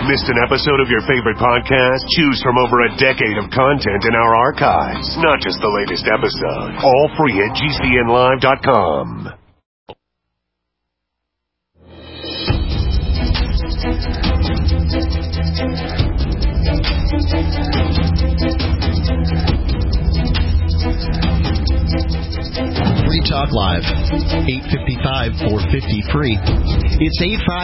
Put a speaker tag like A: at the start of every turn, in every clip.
A: Missed an episode of your favorite podcast? Choose from over a decade of content in our archives, not just the latest episode. All free at GCNlive.com.
B: Free Talk Live, 855-450 free. It's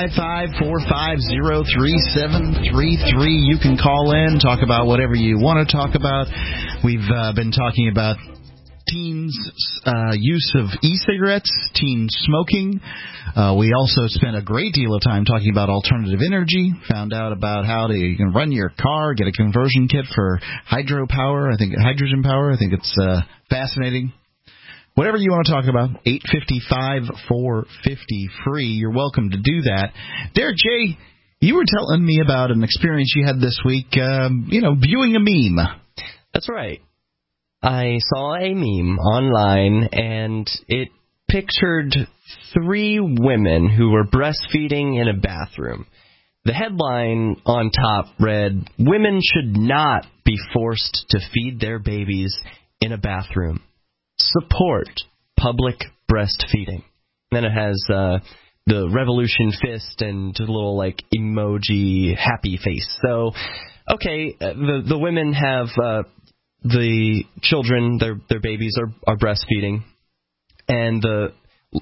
B: 855-450-3733. You can call in, talk about whatever you want to talk about. We've been talking about teens' use of e-cigarettes, teen smoking. We also spent a great deal of time talking about alternative energy, found out about how you can run your car, get a conversion kit for hydrogen power. I think it's fascinating. Whatever you want to talk about, 855-450-FREE. You're welcome to do that. Derek J., you were telling me about an experience you had this week, viewing a meme.
C: That's right. I saw a meme online, and it pictured 3 women who were breastfeeding in a bathroom. The headline on top read, "Women should not be forced to feed their babies in a bathroom. Support public breastfeeding." Then it has the revolution fist and a little emoji happy face. So, okay, the women have the children, their babies are breastfeeding, and the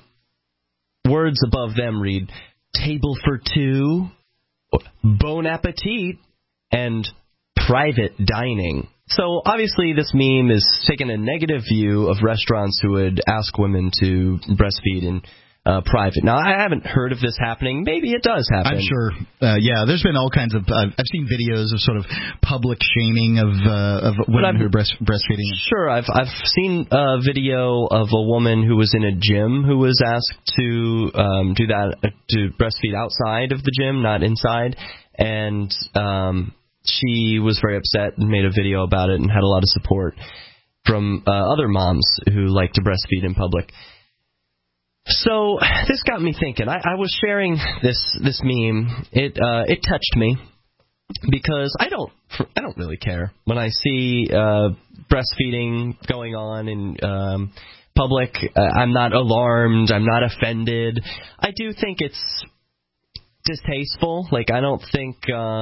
C: words above them read, "Table for 2, bon appetit," and "private dining." So, obviously, this meme is taking a negative view of restaurants who would ask women to breastfeed in private. Now, I haven't heard of this happening. Maybe it does happen.
B: I'm sure. There's been all kinds of... I've seen videos of sort of public shaming of women who are breastfeeding.
C: Sure. I've seen a video of a woman who was in a gym who was asked to do that, to breastfeed outside of the gym, not inside. And... she was very upset and made a video about it and had a lot of support from other moms who like to breastfeed in public. So this got me thinking. I was sharing this meme. It touched me because I don't really care when I see breastfeeding going on in public. I'm not alarmed. I'm not offended. I do think it's distasteful. I don't think.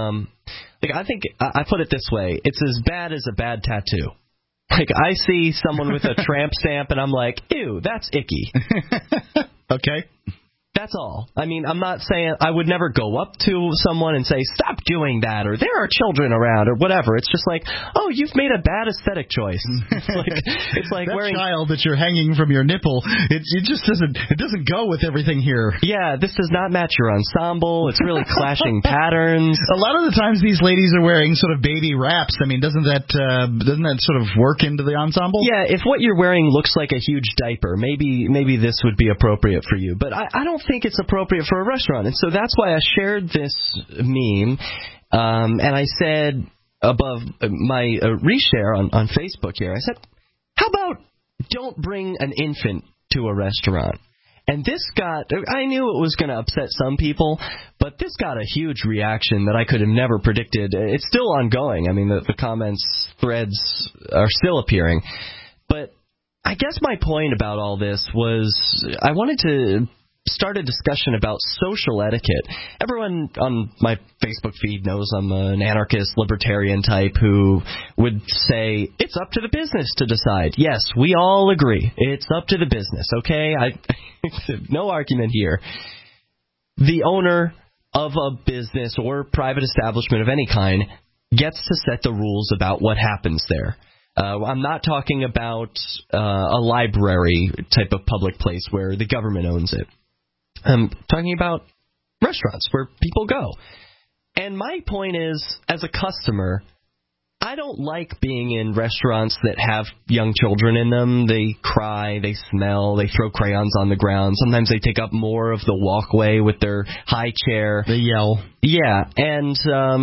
C: I think I put it this way: it's as bad as a bad tattoo. I see someone with a tramp stamp, and I'm like, ew, that's icky.
B: Okay.
C: That's all. I mean, I'm not saying I would never go up to someone and say, stop doing that, or there are children around, or whatever. It's just like, oh, you've made a bad aesthetic choice. It's like
B: that
C: wearing
B: child that you're hanging from your nipple. It just doesn't go with everything here.
C: Yeah, this does not match your ensemble. It's really clashing patterns.
B: A lot of the times these ladies are wearing sort of baby wraps. I mean, doesn't that sort of work into the ensemble?
C: Yeah, if what you're wearing looks like a huge diaper, maybe this would be appropriate for you. But I don't think it's appropriate for a restaurant. And so that's why I shared this meme, and I said above my reshare on Facebook here, I said, how about don't bring an infant to a restaurant? And this I knew it was going to upset some people, but this got a huge reaction that I could have never predicted. It's still ongoing. I mean, the comments threads are still appearing. But I guess my point about all this was I wanted to start a discussion about social etiquette. Everyone on my Facebook feed knows I'm an anarchist, libertarian type who would say, it's up to the business to decide. Yes, we all agree. It's up to the business, okay? No argument here. The owner of a business or private establishment of any kind gets to set the rules about what happens there. I'm not talking about a library type of public place where the government owns it. I'm talking about restaurants where people go. And my point is, as a customer, I don't like being in restaurants that have young children in them. They cry, they smell, they throw crayons on the ground. Sometimes they take up more of the walkway with their high chair.
B: They yell.
C: Yeah, and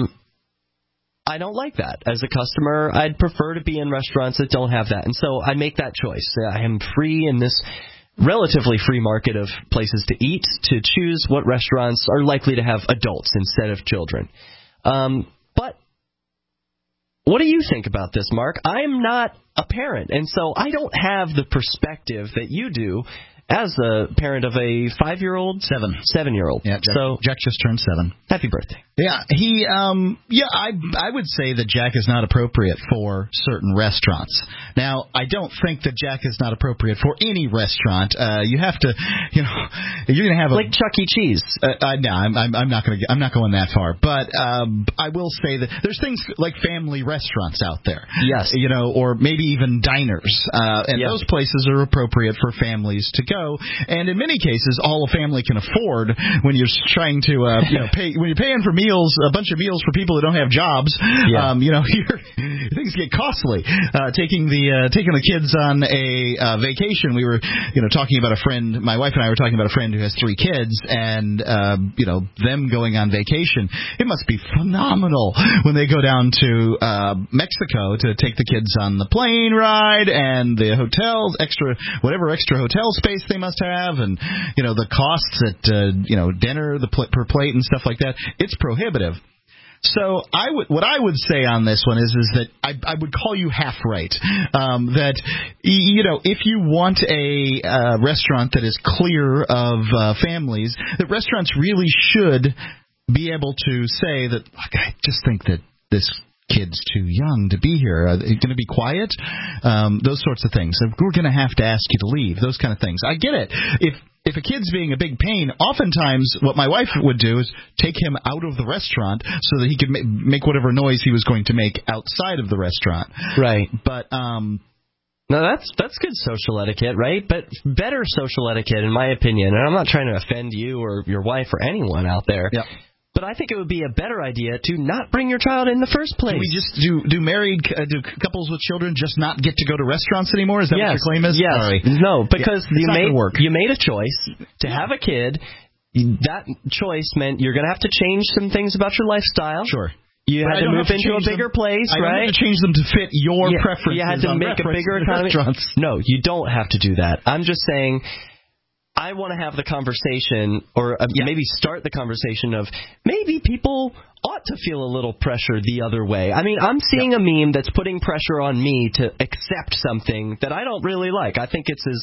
C: I don't like that. As a customer, I'd prefer to be in restaurants that don't have that. And so I make that choice. I am free in this relatively free market of places to eat to choose what restaurants are likely to have adults instead of children. But what do you think about this, Mark? I'm not a parent, and so I don't have the perspective that you do as a parent of a 5-year-old? 7-year-old.
B: Yeah, Jack just turned 7.
C: Happy birthday.
B: Yeah, I would say that Jack is not appropriate for certain restaurants. Now, I don't think that Jack is not appropriate for any restaurant. You have to, you're going to have
C: like Chuck E. Cheese.
B: No, I'm not going that far. But I will say that there's things like family restaurants out there.
C: Yes.
B: Or maybe even diners, and those places are appropriate for families to go. And in many cases, all a family can afford when you're trying to, pay when you're paying for meals, a bunch of meals for people that don't have jobs. Things get costly. Taking the kids on a vacation, we were talking about a friend. My wife and I were talking about a friend who has 3 kids, and them going on vacation. It must be phenomenal when they go down to Mexico to take the kids on the plane ride and the hotels, extra hotel space they must have, and the costs at dinner, the per plate and stuff like that. It's prohibitive. So what I would say on this one is that I would call you half right. That if you want a restaurant that is clear of families, that restaurants really should be able to say that, look, I just think that this kid's too young to be here. Are they going to be quiet? Those sorts of things. We're going to have to ask you to leave. Those kind of things. I get it. If a kid's being a big pain, oftentimes what my wife would do is take him out of the restaurant so that he could make whatever noise he was going to make outside of the restaurant.
C: Right.
B: But
C: no, that's good social etiquette, right? But better social etiquette, in my opinion, and I'm not trying to offend you or your wife or anyone out there.
B: Yeah.
C: But I think it would be a better idea to not bring your child in the first place.
B: Do we just do couples with children just not get to go to restaurants anymore? Is that what your claim is?
C: Yes.
B: Sorry.
C: No, because
B: you
C: made a choice to have a kid. That choice meant you're going to have to change some things about your lifestyle.
B: Sure.
C: You had to move into a bigger place, right?
B: I don't have to change them to fit your preferences.
C: You had to make a bigger economy. No, you don't have to do that. I'm just saying, I want to have the conversation, or maybe start the conversation of maybe people ought to feel a little pressure the other way. I mean, I'm seeing a meme that's putting pressure on me to accept something that I don't really like. I think it's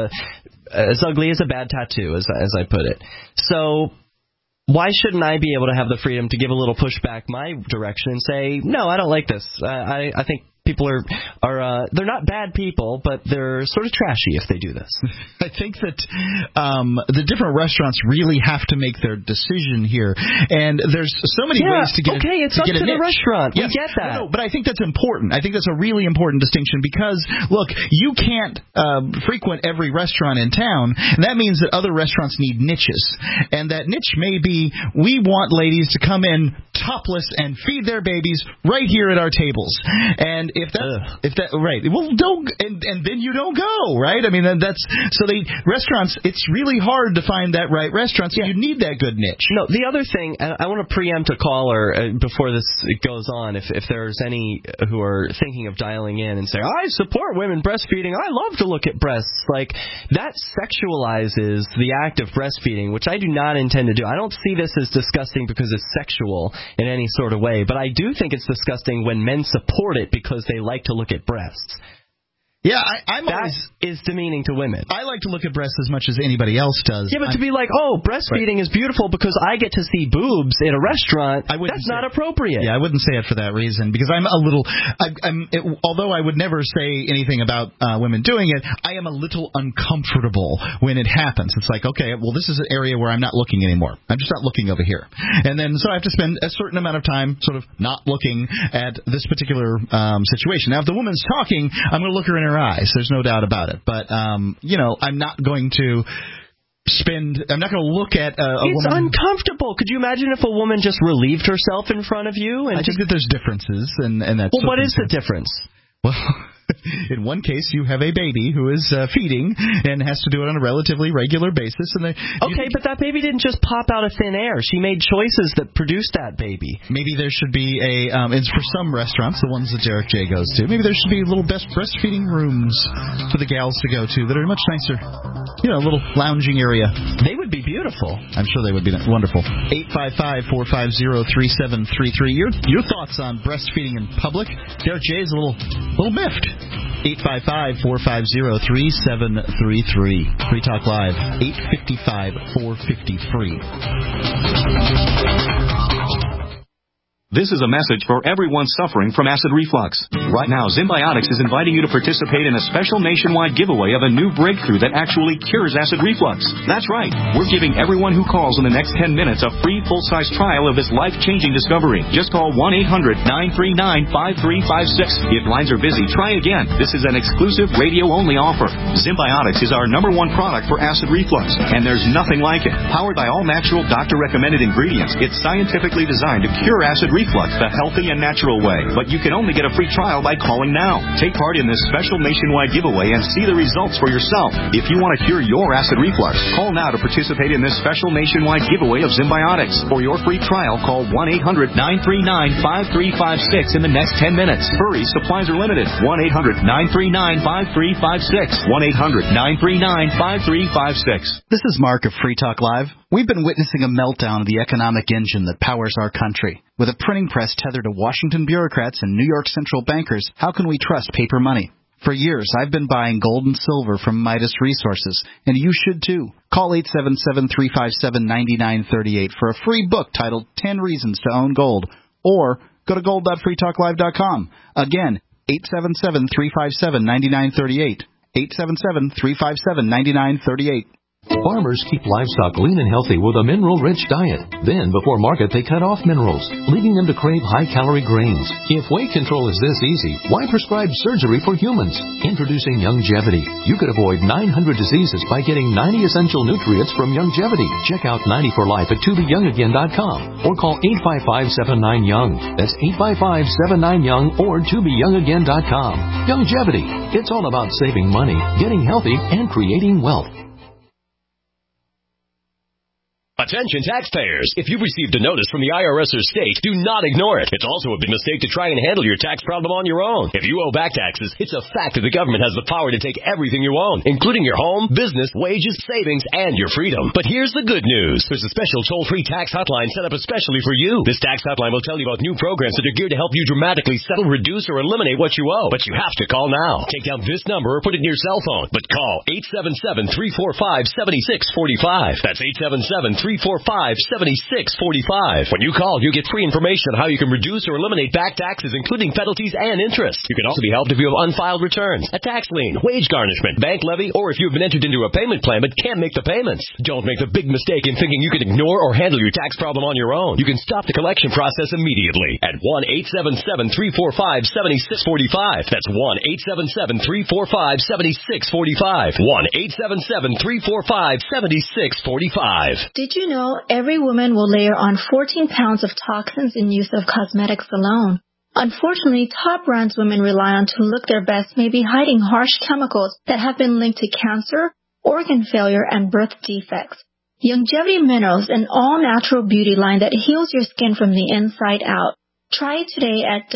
C: as ugly as a bad tattoo, as I put it. So why shouldn't I be able to have the freedom to give a little pushback my direction and say, no, I don't like this. I think people are they're not bad people, but they're sort of trashy if they do this.
B: I think that the different restaurants really have to make their decision here, and there's so many ways to get
C: it's up to the restaurant.
B: Yes.
C: We get that.
B: No, but I think that's important. I think that's a really important distinction because, look, you can't frequent every restaurant in town, and that means that other restaurants need niches, and that niche may be we want ladies to come in topless and feed their babies right here at our tables, and if that right, well, don't, and then you don't go, right? I mean, that's so restaurants. It's really hard to find that right restaurant. So you need that good niche.
C: No, the other thing, and I want to preempt a caller before this goes on. If there's any who are thinking of dialing in and say, I support women breastfeeding. I love to look at breasts. Like, that sexualizes the act of breastfeeding, which I do not intend to do. I don't see this as disgusting because it's sexual in any sort of way, but I do think it's disgusting when men support it because they like to look at breasts.
B: Yeah,
C: that is demeaning to women.
B: I like to look at breasts as much as anybody else does.
C: Yeah, but to be like, breastfeeding is beautiful because I get to see boobs in a restaurant, that's not appropriate.
B: Yeah, I wouldn't say it for that reason because I'm a little, although I would never say anything about women doing it, I am a little uncomfortable when it happens. It's like, okay, well, this is an area where I'm not looking anymore. I'm just not looking over here. And then so I have to spend a certain amount of time sort of not looking at this particular situation. Now, if the woman's talking, I'm going to look her in her eyes. There's no doubt about it. But, I'm not going to look at a woman.
C: It's uncomfortable. Could you imagine if a woman just relieved herself in front of you?
B: I think that there's differences. And that's
C: well, what is the difference?
B: Well, in one case, you have a baby who is feeding and has to do it on a relatively regular basis. And
C: but that baby didn't just pop out of thin air. She made choices that produced that baby.
B: Maybe there should be it's for some restaurants, the ones that Derek J goes to, maybe there should be little breastfeeding rooms for the gals to go to that are much nicer. A little lounging area.
C: They would be beautiful. beautiful.
B: I'm sure they would be wonderful. 855-450-3733. Your thoughts on breastfeeding in public? Derek J is a little miffed. 855-450-3733. Free Talk Live, 855-450-FREE.
D: This is a message for everyone suffering from acid reflux. Right now, Symbiotics is inviting you to participate in a special nationwide giveaway of a new breakthrough that actually cures acid reflux. That's right. We're giving everyone who calls in the next 10 minutes a free full-size trial of this life-changing discovery. Just call 1-800-939-5356. If lines are busy, try again. This is an exclusive radio-only offer. Symbiotics is our #1 product for acid reflux, and there's nothing like it. Powered by all natural, doctor-recommended ingredients, it's scientifically designed to cure acid reflux the healthy and natural way. But you can only get a free trial by calling now. Take part in this special nationwide giveaway and see the results for yourself. If you want to cure your acid reflux, call now to participate in this special nationwide giveaway of Symbiotics. For your free trial, call 1-800-939-5356 in the next 10 minutes. Hurry, supplies are limited. 1-800-939-5356. 1-800-939-5356.
E: This is Mark of Free Talk Live. We've been witnessing a meltdown of the economic engine that powers our country. With a printing press tethered to Washington bureaucrats and New York central bankers, how can we trust paper money? For years, I've been buying gold and silver from Midas Resources, and you should too. Call 877-357-9938 for a free book titled 10 Reasons to Own Gold, or go to gold.freetalklive.com. Again, 877-357-9938. 877-357-9938.
F: Farmers keep livestock lean and healthy with a mineral-rich diet. Then, before market, they cut off minerals, leaving them to crave high-calorie grains. If weight control is this easy, why prescribe surgery for humans? Introducing Youngevity. You could avoid 900 diseases by getting 90 essential nutrients from Youngevity. Check out 90 for Life at tobeyoungagain.com or call 855-79-YOUNG. That's 855-79-YOUNG or tobeyoungagain.com. Youngevity. It's all about saving money, getting healthy, and creating wealth.
G: Attention taxpayers! If you've received a notice from the IRS or state, do not ignore it. It's also a big mistake to try and handle your tax problem on your own. If you owe back taxes, it's a fact that the government has the power to take everything you own, including your home, business, wages, savings, and your freedom. But here's the good news. There's a special toll-free tax hotline set up especially for you. This tax hotline will tell you about new programs that are geared to help you dramatically settle, reduce, or eliminate what you owe. But you have to call now. Take down this number or put it in your cell phone. But call 877-345-7645. That's 877-345-7645. When you call, you get free information on how you can reduce or eliminate back taxes, including penalties and interest. You can also be helped if you have unfiled returns, a tax lien, wage garnishment, bank levy, or if you've been entered into a payment plan but can't make the payments. Don't make the big mistake in thinking you can ignore or handle your tax problem on your own. You can stop the collection process immediately at 1-877-345-7645. That's 1-877-345-7645. 1-877-345-7645.
H: Did you know every woman will layer on 14 pounds of toxins in use of cosmetics alone? Unfortunately, top brands women rely on to look their best may be hiding harsh chemicals that have been linked to cancer, organ failure, and birth defects. Youngevity Minerals, an all-natural beauty line that heals your skin from the inside out. Try it today at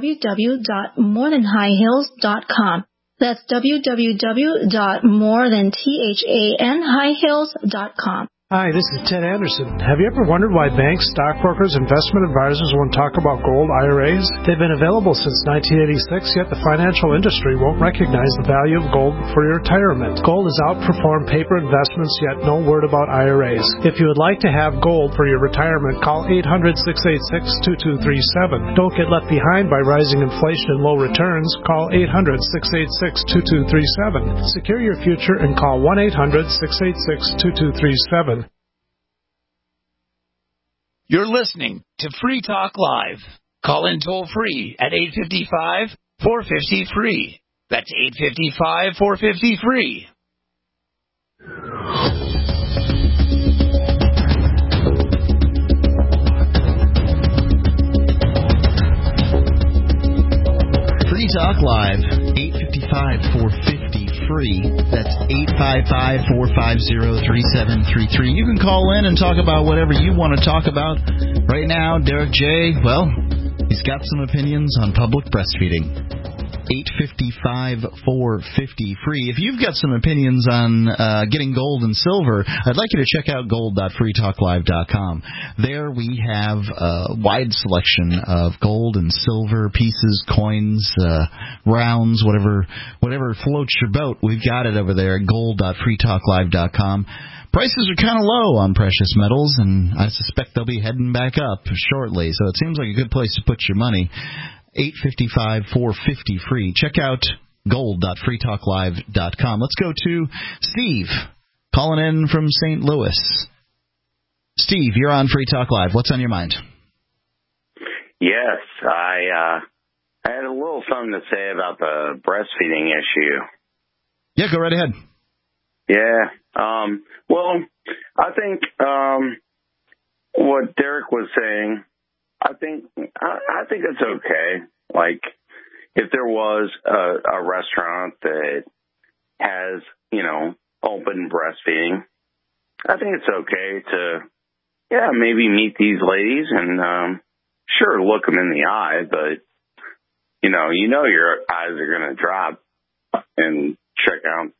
H: www.morethanhighhills.com. That's www.morethanhighhills.com.
I: Hi, this is Ted Anderson. Have you ever wondered why banks, stockbrokers, investment advisors won't talk about gold IRAs? They've been available since 1986, yet the financial industry won't recognize the value of gold for your retirement. Gold has outperformed paper investments, yet no word about IRAs. If you would like to have gold for your retirement, call 800-686-2237. Don't get left behind by rising inflation and low returns. Call 800-686-2237. Secure your future and call 1-800-686-2237.
J: You're listening to Free Talk Live. Call in toll-free at 855-450-FREE. That's 855-450-FREE.
B: Free Talk Live, 855-450-FREE. That's 855-450-3733. You can call in and talk about whatever you want to talk about. Right now, Derek J., well, he's got some opinions on public breastfeeding. 855-450-FREE. If you've got some opinions on getting gold and silver, I'd like you to check out gold.freetalklive.com. There we have a wide selection of gold and silver pieces, coins, rounds, whatever floats your boat. We've got it over there at gold.freetalklive.com. Prices are kind of low on precious metals, and I suspect they'll be heading back up shortly. So it seems like a good place to put your money. 855-450-FREE. Check out gold.freetalklive.com. Let's go to Steve, calling in from St. Louis. Steve, you're on Free Talk Live. What's on your mind?
K: Yes, I had a little something to say about the breastfeeding issue.
B: Yeah, go right ahead.
K: Yeah. Well, I think what Derek was saying, I think it's okay. Like, if there was a restaurant that has, open breastfeeding, I think it's okay to, maybe meet these ladies and, sure, look them in the eye, but, you know your eyes are going to drop and check out,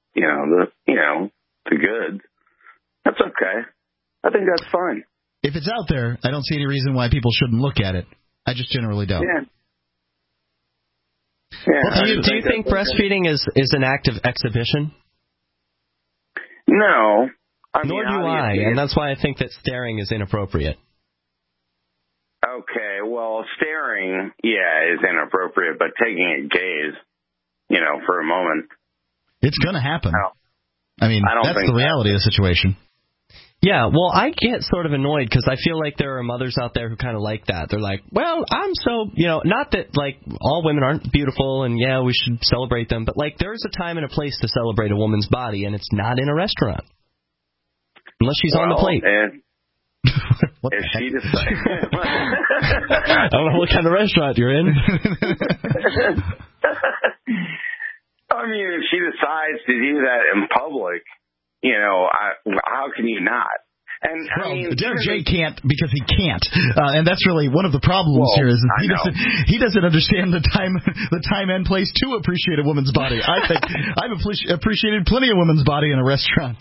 K: the goods. That's okay. I think that's fine.
B: If it's out there, I don't see any reason why people shouldn't look at it. I just generally don't.
K: Yeah.
C: Well, do you think breastfeeding is an act of exhibition?
K: No.
C: Nor do I, and that's why I think that staring is inappropriate.
K: Okay, well, staring, is inappropriate, but taking a gaze, for a moment.
B: It's going to happen. That's the
K: think
B: reality of the situation.
C: Yeah, well, I get sort of annoyed because I feel like there are mothers out there who kind of like that. They're like, well, I'm so, not that, like, all women aren't beautiful and, we should celebrate them, but, like, there's a time and a place to celebrate a woman's body, and it's not in a restaurant. Unless she's on the plate.
K: If she decides...
C: I don't know what kind of restaurant you're in.
K: If she decides to do that in public, how can you not? And
B: Derek J can't because he can't, and that's really one of the problems here. Is he doesn't understand the time and place to appreciate a woman's body. I think I've appreciated plenty of women's body in a restaurant.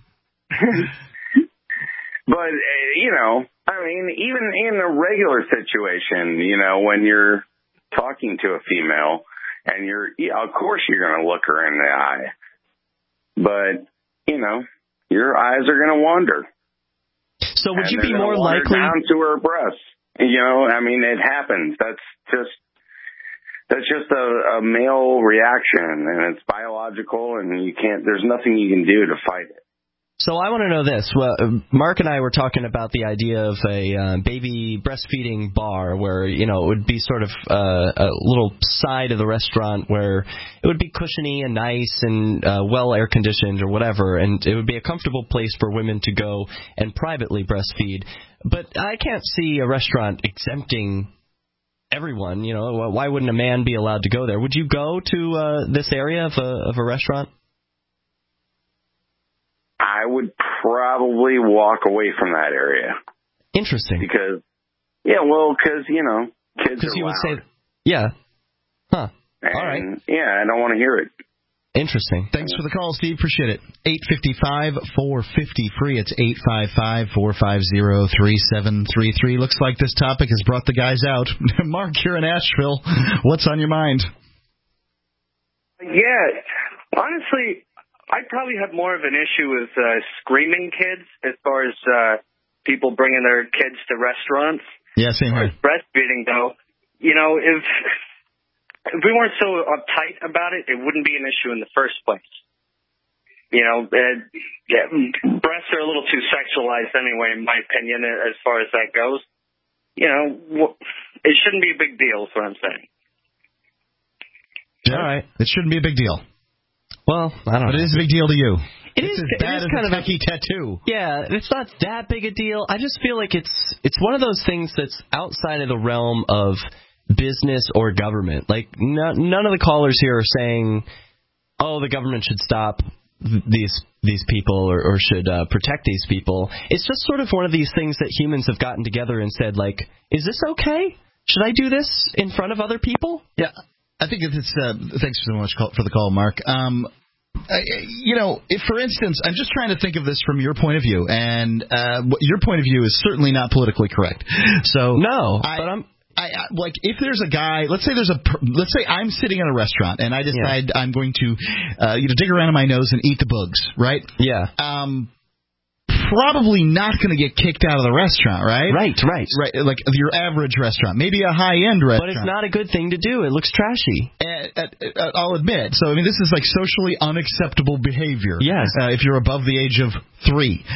K: But even in a regular situation, when you're talking to a female, and of course you're going to look her in the eye, but your eyes are going to wander.
C: So would you be more likely
K: down to her breasts? It happens. That's just a male reaction, and it's biological, and there's nothing you can do to fight it.
C: So I want to know this. Well, Mark and I were talking about the idea of a baby breastfeeding bar where, it would be sort of a little side of the restaurant where it would be cushiony and nice and well air-conditioned or whatever, and it would be a comfortable place for women to go and privately breastfeed. But I can't see a restaurant exempting everyone. Why wouldn't a man be allowed to go there? Would you go to this area of a restaurant?
K: I would probably walk away from that area.
C: Interesting.
K: Because, kids are
C: you
K: loud.
C: would say, yeah. Huh.
K: And,
C: all right.
K: Yeah, I don't want to hear it.
C: Interesting.
B: Thanks for the call, Steve. Appreciate it. 855-450-FREE. It's 855-450-3733. Looks like this topic has brought the guys out. Mark, you're in Asheville. What's on your mind?
L: Yeah, honestly, I'd probably have more of an issue with screaming kids as far as people bringing their kids to restaurants.
B: Yeah, same here.
L: Breastfeeding, though, if we weren't so uptight about it, it wouldn't be an issue in the first place. Breasts are a little too sexualized anyway, in my opinion, as far as that goes. It shouldn't be a big deal, is what I'm saying.
B: All right. It shouldn't be a big deal.
C: Well, I don't know.
B: But it is a big deal to you.
C: It is
B: kind of a techie tattoo.
C: Yeah, it's not that big a deal. I just feel like it's one of those things that's outside of the realm of business or government. Like, none of the callers here are saying, oh, the government should stop these people or should protect these people. It's just sort of one of these things that humans have gotten together and said, like, is this okay? Should I do this in front of other people?
B: Yeah. I think it's thanks so much for the call, Mark. If, for instance, I'm just trying to think of this from your point of view, and your point of view is certainly not politically correct. So
C: no,
B: like if there's a guy, let's say I'm sitting in a restaurant and I decide I'm going to dig around in my nose and eat the bugs, right?
C: Yeah.
B: Probably not going to get kicked out of the restaurant, right?
C: Right.
B: Like your average restaurant, maybe a high-end restaurant.
C: But it's not a good thing to do. It looks trashy.
B: I'll admit. So, I mean, this is like socially unacceptable behavior.
C: Yes.
B: If you're above the age of 3.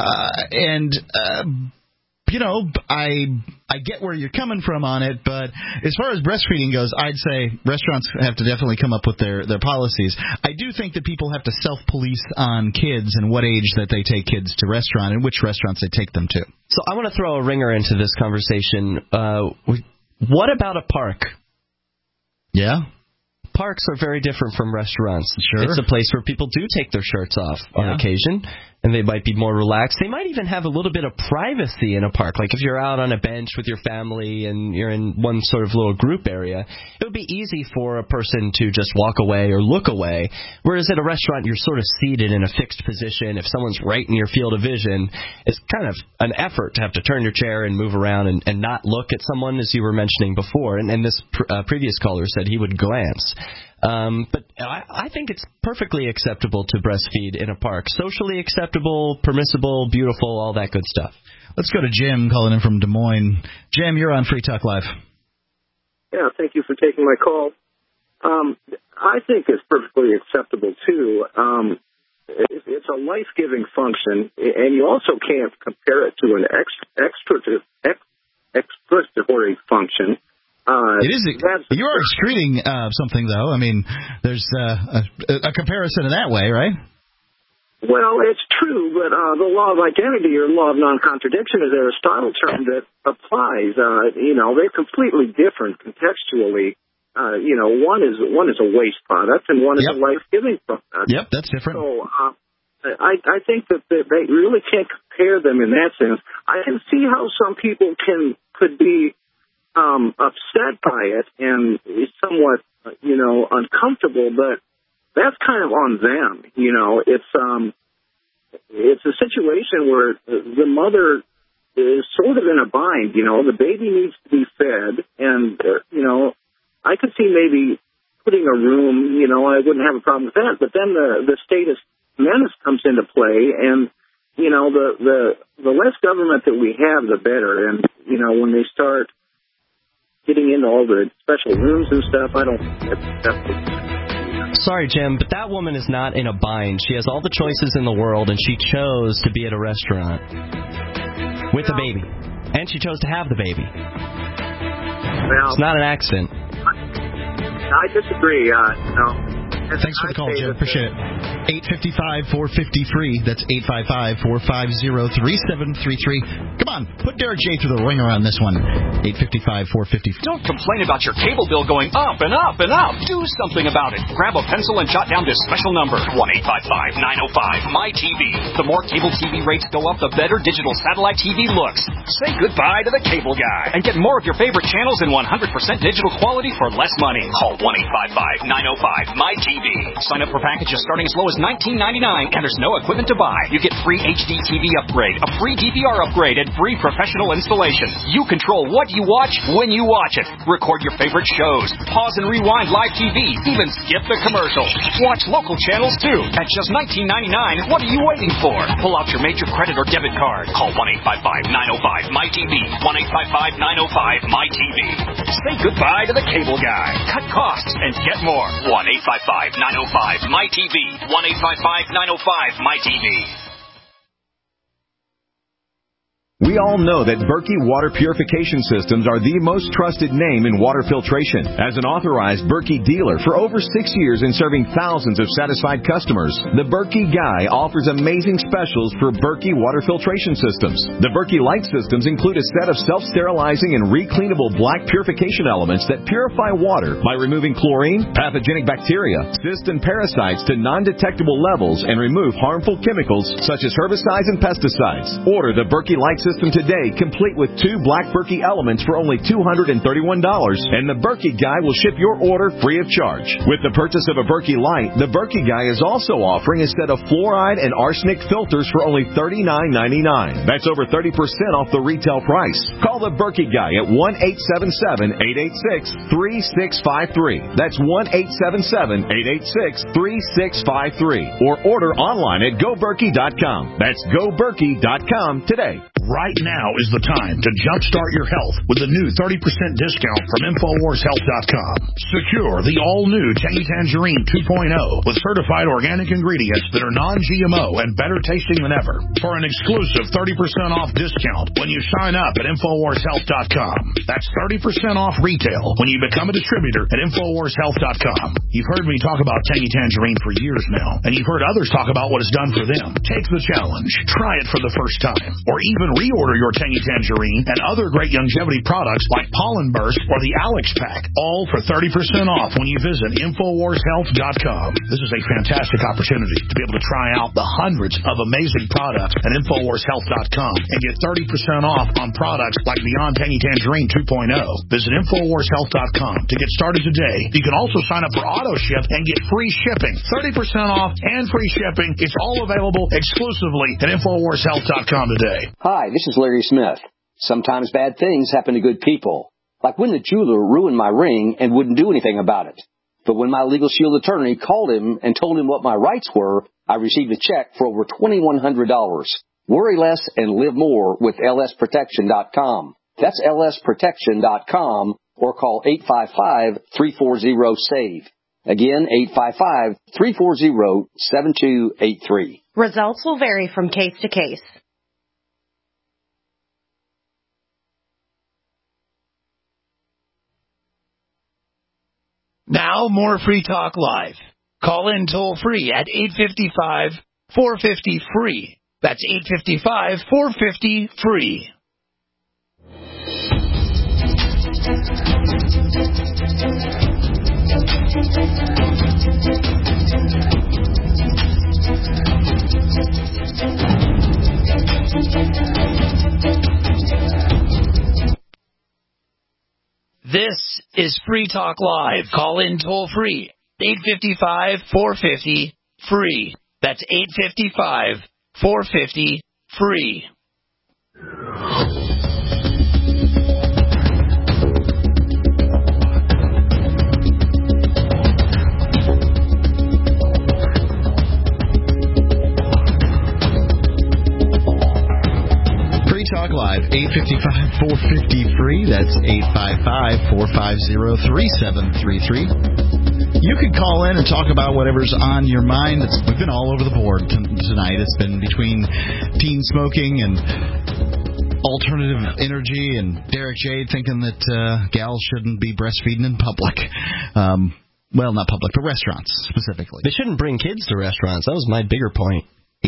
B: I get where you're coming from on it, but as far as breastfeeding goes, I'd say restaurants have to definitely come up with their policies. I do think that people have to self-police on kids and what age that they take kids to restaurant and which restaurants they take them to.
C: So I want to throw a ringer into this conversation. What about a park?
B: Yeah.
C: Parks are very different from restaurants.
B: Sure.
C: It's a place where people do take their shirts off on occasion, and they might be more relaxed. They might even have a little bit of privacy in a park. Like if you're out on a bench with your family and you're in one sort of little group area, it would be easy for a person to just walk away or look away. Whereas at a restaurant, you're sort of seated in a fixed position. If someone's right in your field of vision, it's kind of an effort to have to turn your chair and move around and not look at someone, as you were mentioning before. And this previous caller said he would glance. But I think it's perfectly acceptable to breastfeed in a park. Socially acceptable, permissible, beautiful, all that good stuff.
B: Let's go to Jim calling in from Des Moines. Jim, you're on Free Talk Live.
M: Yeah, thank you for taking my call. I think it's perfectly acceptable, too. It's a life-giving function, and you also can't compare it to an excretory function.
B: It is. You are excreting something, though. I mean, there's a comparison in that way, right?
M: Well, it's true, but the law of identity or law of non-contradiction is Aristotle term that applies. They're completely different contextually. One is a waste product and one is a life-giving product.
B: Yep, that's different.
M: So I think that they really can't compare them in that sense. I can see how some people could be upset by it and somewhat, uncomfortable, but that's kind of on them. It's a situation where the mother is sort of in a bind. The baby needs to be fed, and I could see maybe putting a room. I wouldn't have a problem with that. But then the status menace comes into play, and the less government that we have, the better. And when they start getting into all the special rooms and stuff, I don't think that's
C: Sorry, Jim, but that woman is not in a bind. She has all the choices in the world, and she chose to be at a restaurant with a baby. And she chose to have the baby. It's not an accident.
M: I disagree.
B: Thanks for the call, Jim. Appreciate it. 855-450-FREE. That's 855-450-3733. Come on, put Derek J through the ringer on this one. 855-450.
D: Don't complain about your cable bill going up and up and up. Do something about it. Grab a pencil and jot down this special number, 1-855-905-MY-TV. The more cable TV rates go up, the better digital satellite TV looks. Say goodbye to the cable guy and get more of your favorite channels in 100% digital quality for less money. Call 1-855-905-MY-TV. Sign up for packages starting as low as $19.99, and there's no equipment to buy. You get free HD TV upgrade, a free DVR upgrade, and free professional installation. You control what you watch when you watch it. Record your favorite shows, pause and rewind live TV, even skip the commercials. Watch local channels too at just $19.99. What are you waiting for? Pull out your major credit or debit card. Call 1-855-905-MY-TV. 1-855-905-MY-TV. Say goodbye to the cable guy. Cut costs and get more. 1-855-905-MY-TV. 1-855-905-MY-TV.
N: We all know that Berkey Water Purification Systems are the most trusted name in water filtration. As an authorized Berkey dealer for over 6 years and serving thousands of satisfied customers, the Berkey Guy offers amazing specials for Berkey water filtration systems. The Berkey Light systems include a set of self-sterilizing and recleanable black purification elements that purify water by removing chlorine, pathogenic bacteria, cysts, and parasites to non-detectable levels and remove harmful chemicals such as herbicides and pesticides. Order the Berkey Light system system today, complete with 2 Black Berkey elements for only $231, and the Berkey Guy will ship your order free of charge. With the purchase of a Berkey Light, the Berkey Guy is also offering a set of fluoride and arsenic filters for only $39.99. That's over 30% off the retail price. Call the Berkey Guy at 1-877-886-3653. That's 1-877-886-3653. Or order online at GoBerkey.com. That's GoBerkey.com today.
O: Right now is the time to jumpstart your health with the new 30% discount from InfoWarsHealth.com. Secure the all-new Tangy Tangerine 2.0 with certified organic ingredients that are non-GMO and better tasting than ever. For an exclusive 30% off discount when you sign up at InfoWarsHealth.com. That's 30% off retail when you become a distributor at InfoWarsHealth.com. You've heard me talk about Tangy Tangerine for years now, and you've heard others talk about what it's done for them. Take the challenge. Try it for the first time. Or even reorder your Tangy Tangerine and other great longevity products like Pollen Burst or the Alex Pack, all for 30% off when you visit InfoWarsHealth.com. This is a fantastic opportunity to be able to try out the hundreds of amazing products at InfoWarsHealth.com and get 30% off on products like Beyond Tangy Tangerine 2.0. Visit InfoWarsHealth.com to get started today. You can also sign up for auto ship and get free shipping. 30% off and free shipping. It's all available exclusively at InfoWarsHealth.com today.
P: Hi, this is Larry Smith. Sometimes bad things happen to good people. Like when the jeweler ruined my ring and wouldn't do anything about it. But when my Legal Shield attorney called him and told him what my rights were, I received a check for over $2,100. Worry less and live more with lsprotection.com. That's lsprotection.com or call 855-340-SAVE. Again, 855-340-7283.
Q: Results will vary from case to case.
J: Now, more Free Talk Live. Call in toll-free at 855-450-FREE. That's 855-450-FREE. This is Free Talk Live. Call in toll-free, 855-450-FREE. That's 855-450-FREE.
B: Talk Live, 855-450-FREE. That's 855-450-3733. You can call in and talk about whatever's on your mind. We've been all over the board tonight. It's been between teen smoking and alternative energy and Derek Jade thinking that gals shouldn't be breastfeeding in public. Well, not public, but restaurants specifically.
C: They shouldn't bring kids to restaurants. That was my bigger point.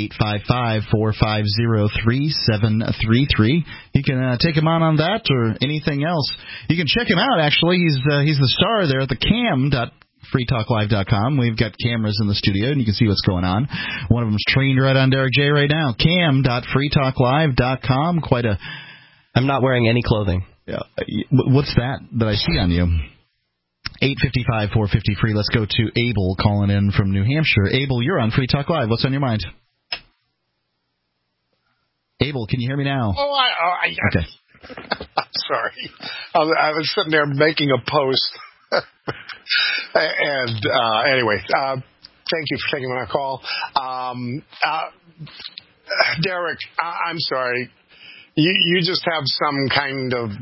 B: 855-450-3733. You can take him on that or anything else. You can check him out, actually. He's the star there at the cam.freetalklive.com. We've got cameras in the studio, and you can see what's going on. One of them's trained right on Derek J right now. cam.freetalklive.com.
C: I'm not wearing any clothing.
B: Yeah. What's that I see on you? 855-450-FREE. Let's go to Abel calling in from New Hampshire. Abel, you're on Free Talk Live. What's on your mind? Abel, can you hear me now?
R: Okay. I'm sorry. I was sitting there making a post. And anyway, thank you for taking my call. Derek, I'm sorry. You just have some kind of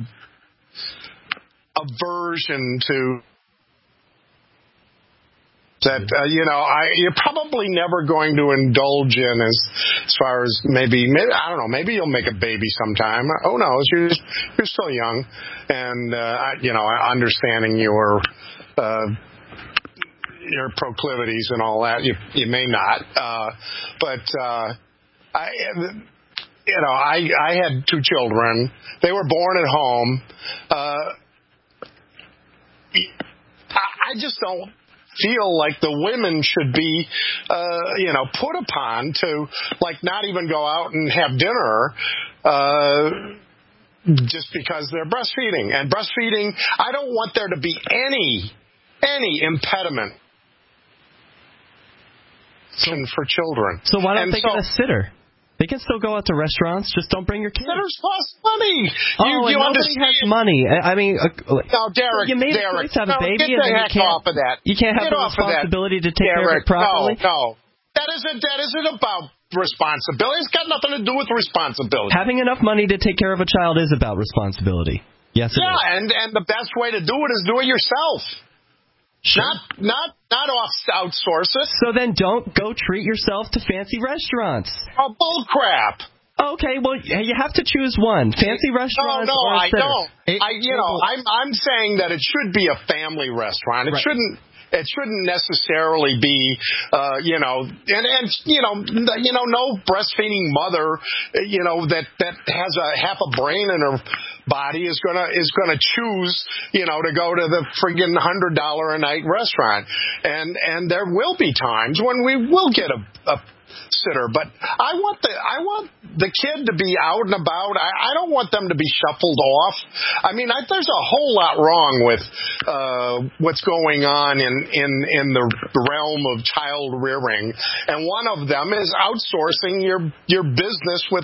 R: aversion to that, you're probably never going to indulge in as far as maybe, I don't know, maybe you'll make a baby sometime. Who knows? You're still young. And, understanding your proclivities and all that, you may not. I had 2 children. They were born at home. I just don't feel like the women should be, put upon to, like, not even go out and have dinner just because they're breastfeeding. And breastfeeding, I don't want there to be any impediment for children.
C: So why don't they get a sitter? They can still go out to restaurants. Just don't bring your kids.
R: Sitters cost money.
C: You nobody has money. I mean,
R: no, Derek.
C: You made
R: Derek,
C: a choice to have a baby,
R: get the heck off of that.
C: You can't have the responsibility to take care of it properly.
R: No. That isn't about responsibility. It's got nothing to do with responsibility.
C: Having enough money to take care of a child is about responsibility. Yes, it is.
R: And the best way to do it is do it yourself. Sure. Not outsource it.
C: So then don't go treat yourself to fancy restaurants.
R: Oh, bull crap.
C: Okay, well, you have to choose one. Fancy restaurants
R: No,
C: or a sitter.
R: I don't. I'm saying that it should be a family restaurant. It shouldn't. It shouldn't necessarily be, no breastfeeding mother, that has half a brain in her body is gonna choose, to go to the friggin' $100 a night restaurant, and there will be times when we will get a sitter, but I want the kid to be out and about. I don't want them to be shuffled off. I mean, there's a whole lot wrong with what's going on in the realm of child rearing, and one of them is outsourcing your business with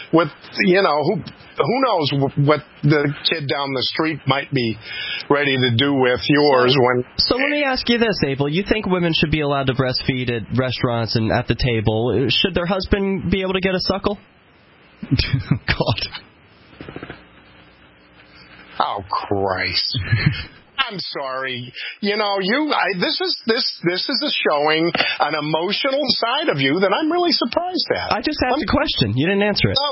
R: who knows what the kid down the street might be ready to do with yours.
C: So let me ask you this, Abel. You think women should be allowed to breastfeed at restaurants and at the table? Should their husband be able to get a suckle?
B: God.
R: Oh, Christ. I'm sorry. This is a showing an emotional side of you that I'm really surprised at.
C: I just asked a question. You didn't answer it.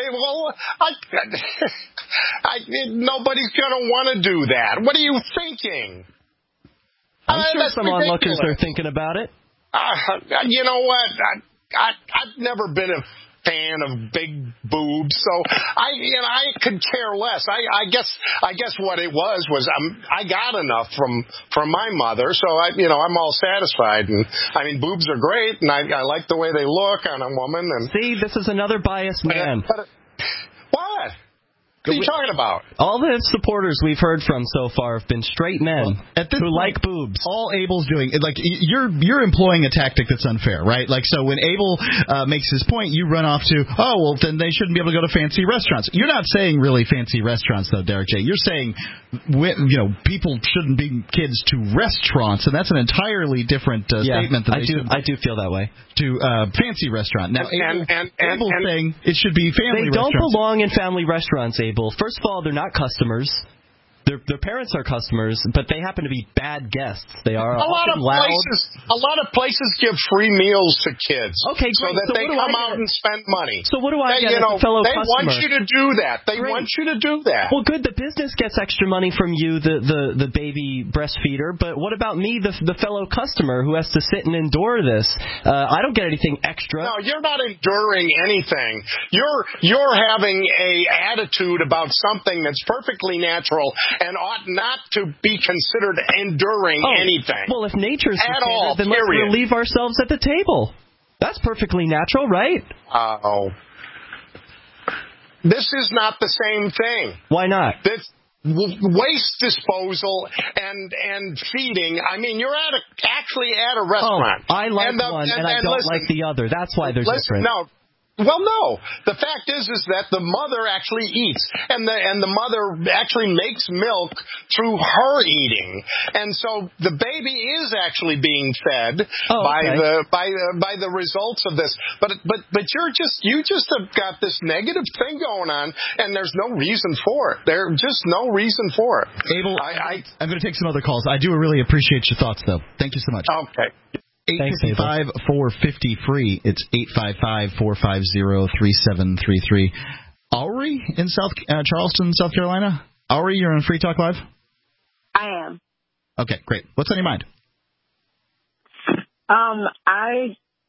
R: Nobody's going to want to do that. What are you thinking?
C: I'm sure some
R: ridiculous.
C: onlookers are thinking about it.
R: You know what? I've never been a fan of big boobs, so I could care less. I guess what it was I got enough from my mother, so I'm all satisfied. And I mean, boobs are great, and I like the way they look on a woman. And
C: see, this is another biased man.
R: What? What are you talking about?
C: All the supporters we've heard from so far have been straight men who like boobs.
B: All Abel's doing, you're employing a tactic that's unfair, right? So when Abel makes his point, you run off to, then they shouldn't be able to go to fancy restaurants. You're not saying really fancy restaurants, though, Derek J. You're saying, people shouldn't bring kids to restaurants, and that's an entirely different statement.
C: I do feel that way.
B: To fancy restaurant. Now, Abel's saying it should be family restaurants.
C: They don't belong in family restaurants, Abel. First of all, they're not customers. Their parents are customers, but they happen to be bad guests. They are often loud.
R: A lot of places give free meals to kids.
C: Okay, great.
R: So that they come out and spend money.
C: So what do I get as a fellow customer?
R: They want you to do that. They want you to do that.
C: Well, good. The business gets extra money from you, the baby breastfeeder. But what about me, the fellow customer who has to sit and endure this? I don't get anything extra.
R: No, you're not enduring anything. You're having a attitude about something that's perfectly natural and ought not to be considered enduring anything.
C: Well, if nature's
R: at
C: the
R: all,
C: then let's relieve ourselves at the table. That's perfectly natural, right?
R: Oh. This is not the same thing.
C: Why not?
R: This waste disposal and feeding. I mean, you're actually at a restaurant.
C: I like one and I don't like the other. That's why they're different.
R: No. Well, no. The fact is that the mother actually eats, and the mother actually makes milk through her eating, and so the baby is actually being fed by the results of this. But you just have got this negative thing going on, and there's no reason for it. There's just no reason for it.
B: Abel, I'm going to take some other calls. I do really appreciate your thoughts, though. Thank you so much.
R: Okay.
B: 855-450-FREE. It's 855-450-3733. Aubrey in Charleston, South Carolina. Aubrey, you're on Free Talk Live?
S: I am.
B: Okay, great. What's on your mind?
S: I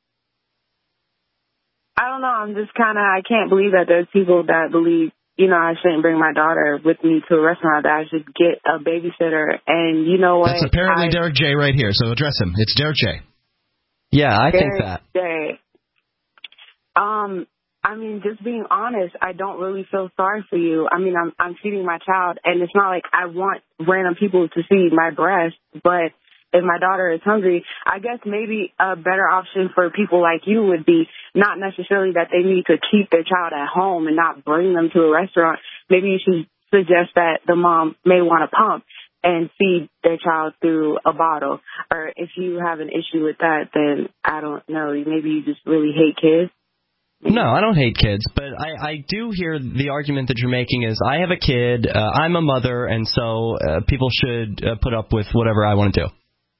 S: don't know. I'm just I can't believe that there's people that believe, I shouldn't bring my daughter with me to a restaurant, that I should get a babysitter. And you know what?
B: That's apparently Derek J. right here, so address him. It's Derek J.
C: Yeah, I think that.
S: J. I mean, just being honest, I don't really feel sorry for you. I mean, I'm feeding my child, and it's not like I want random people to see my breast, but if my daughter is hungry, I guess maybe a better option for people like you would be not necessarily that they need to keep their child at home and not bring them to a restaurant. Maybe you should suggest that the mom may want to pump and feed their child through a bottle. Or if you have an issue with that, then I don't know. Maybe you just really hate kids.
C: No, I don't hate kids, but I do hear the argument that you're making is I have a kid, I'm a mother, and so people should put up with whatever I want to do.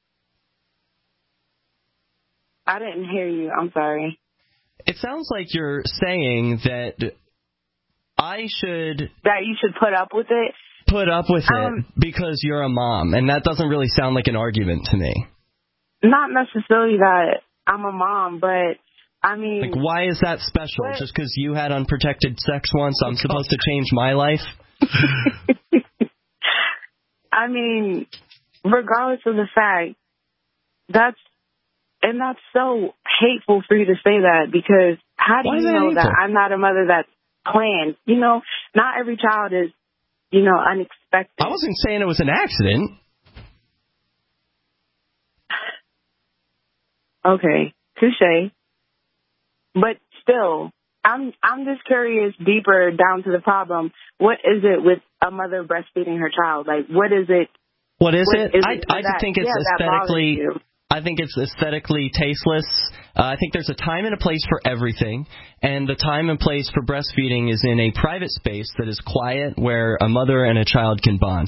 S: I didn't hear you. I'm sorry.
C: It sounds like you're saying that I should...
S: That you should put up with it?
C: Put up with it because you're a mom, and that doesn't really sound like an argument to me.
S: Not necessarily that I'm a mom, but I mean...
C: Like, why is that special? What? Just because you had unprotected sex once, I'm supposed to change my life?
S: I mean, regardless of the fact, that's so hateful for you to say that, because how do you know that I'm not a mother that's planned? You know, not every child is, unexpected.
C: I wasn't saying it was an accident.
S: Okay, touche. But still, I'm just curious deeper down to the problem. What is it with a mother breastfeeding her child? Like, what is it?
C: What is it? I just think it's aesthetically... I think it's aesthetically tasteless. I think there's a time and a place for everything, and the time and place for breastfeeding is in a private space that is quiet, where a mother and a child can bond.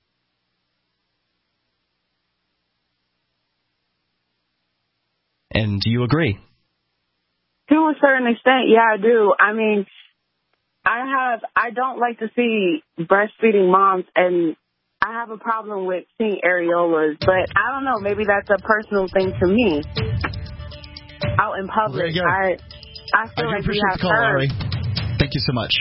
C: And do you agree?
S: To a certain extent, yeah, I do. I mean, I don't like to see breastfeeding moms, and I have a problem with seeing areolas, but I don't know. Maybe that's a personal thing to me. Out in public, I feel like we have
B: Larry. Thank you so much.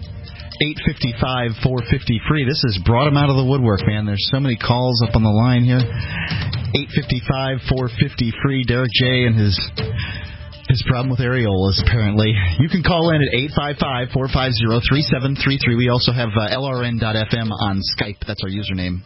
B: 855-450-FREE. This has brought him out of the woodwork, man. There's so many calls up on the line here. 855-450-FREE. Derek J. and his problem with areolas, apparently. You can call in at 855-450-3733. We also have LRN.FM on Skype. That's our username.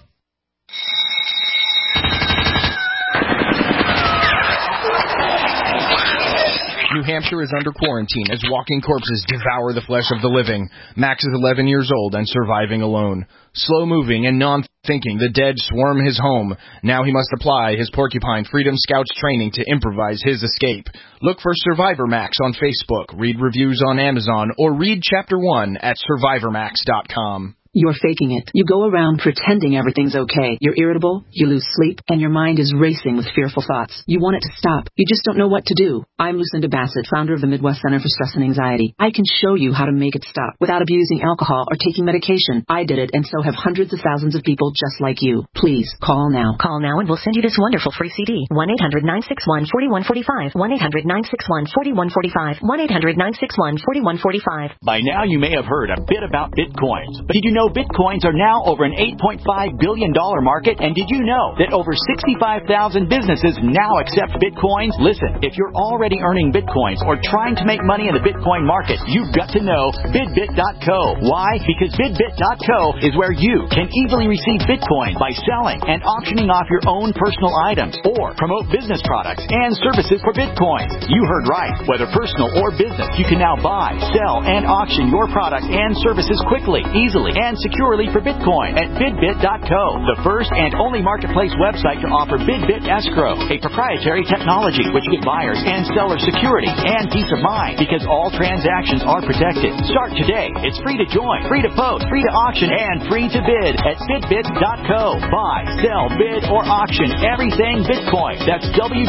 T: New Hampshire is under quarantine as walking corpses devour the flesh of the living. Max is 11 years old and surviving alone. Slow-moving and non-thinking, the dead swarm his home. Now he must apply his Porcupine Freedom Scouts training to improvise his escape. Look for Survivor Max on Facebook, read reviews on Amazon, or read Chapter 1 at SurvivorMax.com.
U: You're faking it. You go around pretending everything's okay. You're irritable, you lose sleep, and your mind is racing with fearful thoughts. You want it to stop. You just don't know what to do. I'm Lucinda Bassett, founder of the Midwest Center for Stress and Anxiety. I can show you how to make it stop without abusing alcohol or taking medication. I did it, and so have hundreds of thousands of people just like you. Please, call now.
V: Call now and we'll send you this wonderful free CD. 1-800-961-4145. 1-800-961-4145. 1-800-961-4145.
W: By now you may have heard a bit about Bitcoins, but did you know Bitcoins are now over an $8.5 billion market? And did you know that over 65,000 businesses now accept Bitcoins? Listen, if you're already earning Bitcoins or trying to make money in the Bitcoin market, you've got to know BidBit.co. Why? Because BidBit.co is where you can easily receive Bitcoin by selling and auctioning off your own personal items or promote business products and services for Bitcoins. You heard right. Whether personal or business, you can now buy, sell, and auction your products and services quickly, easily, and securely for Bitcoin at BidBit.co, the first and only marketplace website to offer BidBit Escrow, a proprietary technology which gives buyers and sellers security and peace of mind because all transactions are protected. Start today. It's free to join, free to post, free to auction, and free to bid at BidBit.co. Buy, sell, bid, or auction everything Bitcoin. That's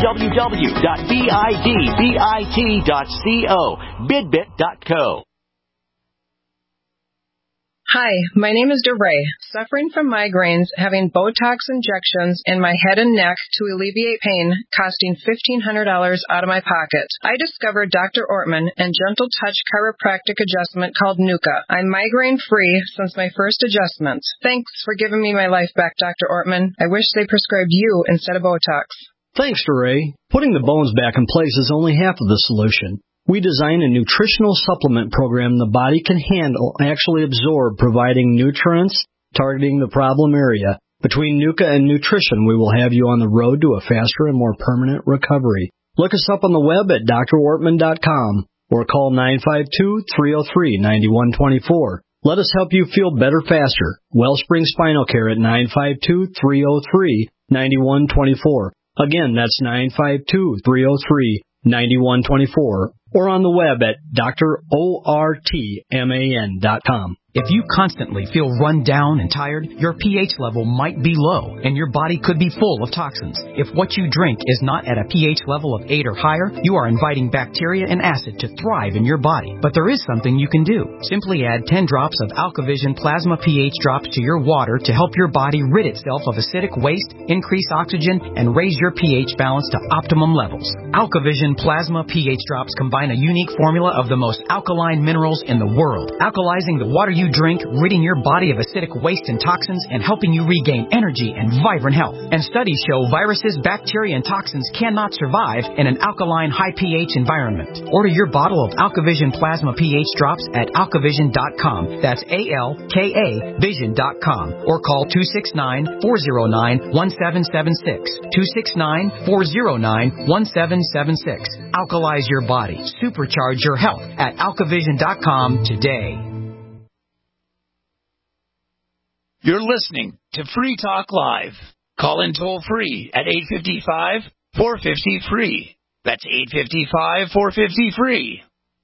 W: www.bidbit.co. BidBit.co.
X: Hi, my name is DeRay. Suffering from migraines, having Botox injections in my head and neck to alleviate pain, costing $1,500 out of my pocket. I discovered Dr. Ortman and Gentle Touch chiropractic adjustment called Nuka. I'm migraine-free since my first adjustment. Thanks for giving me my life back, Dr. Ortman. I wish they prescribed you instead of Botox.
Y: Thanks, DeRay. Putting the bones back in place is only half of the solution.
A: We designed a nutritional supplement program the body can handle, actually absorb, providing nutrients, targeting the problem area. Between Nuka and nutrition, we will have you on the road to a faster and more permanent recovery. Look us up on the web at drwortman.com or call 952-303-9124. Let us help you feel better faster. Wellspring Spinal Care at 952-303-9124. Again, that's 952-303-9124. Or on the web at drortman.com.
E: If you constantly feel run down and tired, your pH level might be low, and your body could be full of toxins. If what you drink is not at a pH level of 8 or higher, you are inviting bacteria and acid to thrive in your body. But there is something you can do. Simply add 10 drops of AlkaVision Plasma pH drops to your water to help your body rid itself of acidic waste, increase oxygen, and raise your pH balance to optimum levels. AlkaVision Plasma pH drops combine a unique formula of the most alkaline minerals in the world, alkalizing the water you drink, ridding your body of acidic waste and toxins, and helping you regain energy and vibrant health. And studies show viruses, bacteria, and toxins cannot survive in an alkaline, high pH environment. Order your bottle of AlkaVision Plasma pH drops at alkavision.com. That's ALKA Vision.com. Or call 269-409-1776. 269-409-1776. Alkalize your body. Supercharge your health at alkavision.com today.
J: You're listening to Free Talk Live. Call in toll free at 855-450-FREE. That's 855-450-FREE.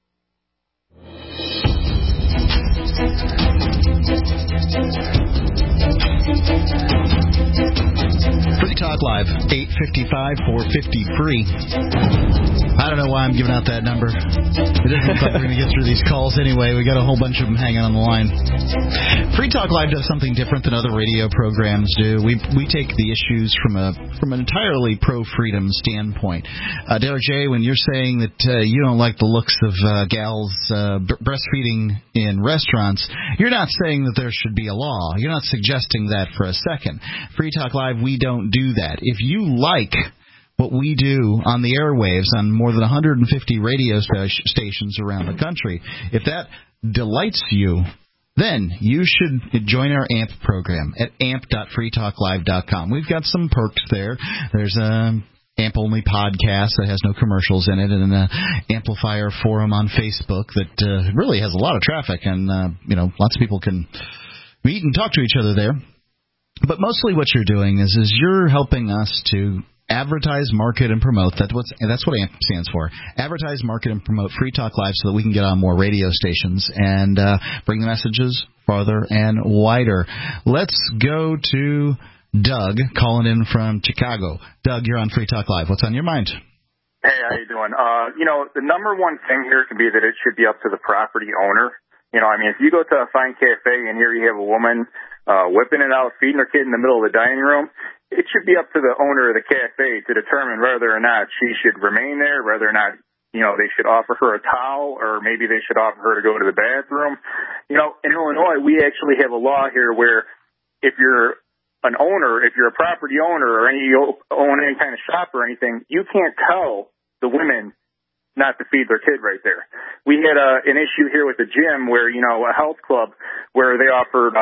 B: Free Talk Live, 855-450-FREE. I don't know why I'm giving out that number. It doesn't look like we're going to get through these calls anyway. We got a whole bunch of them hanging on the line. Free Talk Live does something different than other radio programs do. We take the issues from an entirely pro-freedom standpoint. Taylor J., when you're saying that you don't like the looks of gals breastfeeding in restaurants, you're not saying that there should be a law. You're not suggesting that for a second. Free Talk Live, we don't do that. If you like what we do on the airwaves on more than 150 radio stations around the country, if that delights you, then you should join our AMP program at amp.freetalklive.com. We've got some perks there. There's a AMP-only podcast that has no commercials in it, and an Amplifier forum on Facebook that really has a lot of traffic, and lots of people can meet and talk to each other there. But mostly what you're doing is you're helping us to advertise, market, and promote. That's what AMP stands for. Advertise, market, and promote Free Talk Live so that we can get on more radio stations and bring the messages farther and wider. Let's go to Doug calling in from Chicago. Doug, you're on Free Talk Live. What's on your mind?
F: Hey, how you doing? The number one thing here can be that it should be up to the property owner. If you go to a fine cafe and here you have a woman whipping it out, feeding her kid in the middle of the dining room, it should be up to the owner of the cafe to determine whether or not she should remain there, whether or not, they should offer her a towel, or maybe they should offer her to go to the bathroom. In Illinois, we actually have a law here where if you're an owner, if you're a property owner or you own any kind of shop or anything, you can't tell the women not to feed their kid right there. We had an issue here with the gym where, a health club where they offered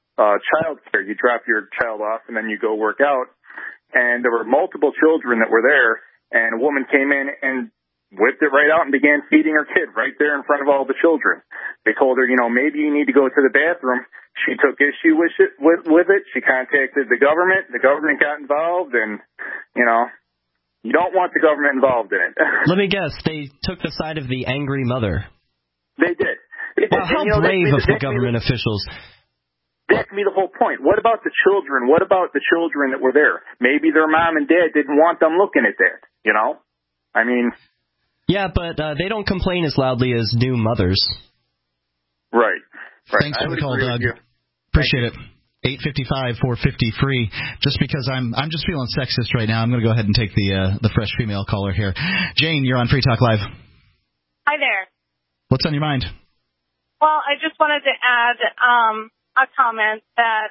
F: child care. You drop your child off and then you go work out. And there were multiple children that were there, and a woman came in and whipped it right out and began feeding her kid right there in front of all the children. They told her, maybe you need to go to the bathroom. She took issue with it. She contacted the government. The government got involved, and, you don't want the government involved in it.
C: Let me guess. They took the side of the angry mother.
F: They did.
C: Well, how brave of the government officials.
F: That can be the whole point. What about the children? What about the children that were there? Maybe their mom and dad didn't want them looking at that,
C: Yeah, but they don't complain as loudly as new mothers.
F: Right.
B: Thanks for the call, Doug. Appreciate it. 855-450-FREE. Just because I'm just feeling sexist right now, I'm going to go ahead and take the fresh female caller here. Jane, you're on Free Talk Live.
G: Hi there.
B: What's on your mind?
G: Well, I just wanted to add a comment that